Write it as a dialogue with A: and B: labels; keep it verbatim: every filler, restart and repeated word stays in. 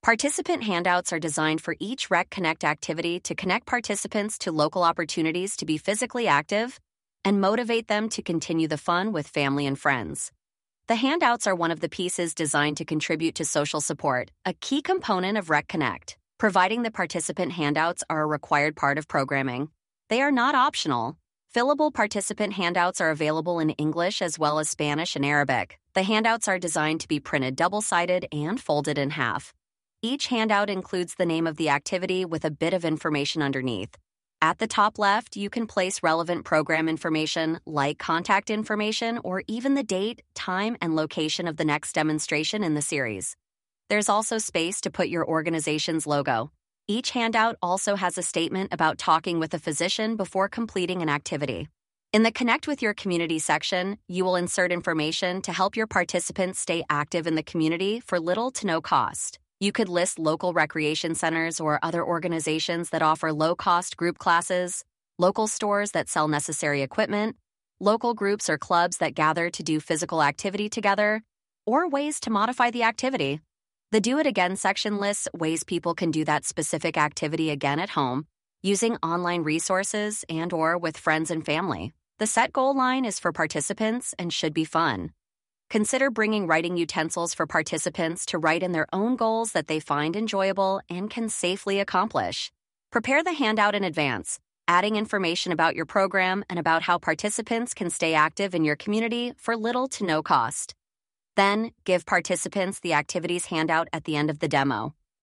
A: Participant handouts are designed for each Rec Connect activity to connect participants to local opportunities to be physically active and motivate them to continue the fun with family and friends. The handouts are one of the pieces designed to contribute to social support, a key component of Rec Connect. Providing the participant handouts are a required part of programming. They are not optional. Fillable participant handouts are available in English as well as Spanish and Arabic. The handouts are designed to be printed double-sided and folded in half. Each handout includes the name of the activity with a bit of information underneath. At the top left, you can place relevant program information like contact information or even the date, time, and location of the next demonstration in the series. There's also space to put your organization's logo. Each handout also has a statement about talking with a physician before completing an activity. In the Connect with Your Community section, you will insert information to help your participants stay active in the community for little to no cost. You could list local recreation centers or other organizations that offer low-cost group classes, local stores that sell necessary equipment, local groups or clubs that gather to do physical activity together, or ways to modify the activity. The Do It Again section lists ways people can do that specific activity again at home, using online resources and or with friends and family. The set goal line is for participants and should be fun. Consider bringing writing utensils for participants to write in their own goals that they find enjoyable and can safely accomplish. Prepare the handout in advance, adding information about your program and about how participants can stay active in your community for little to no cost. Then, give participants the activities handout at the end of the demo.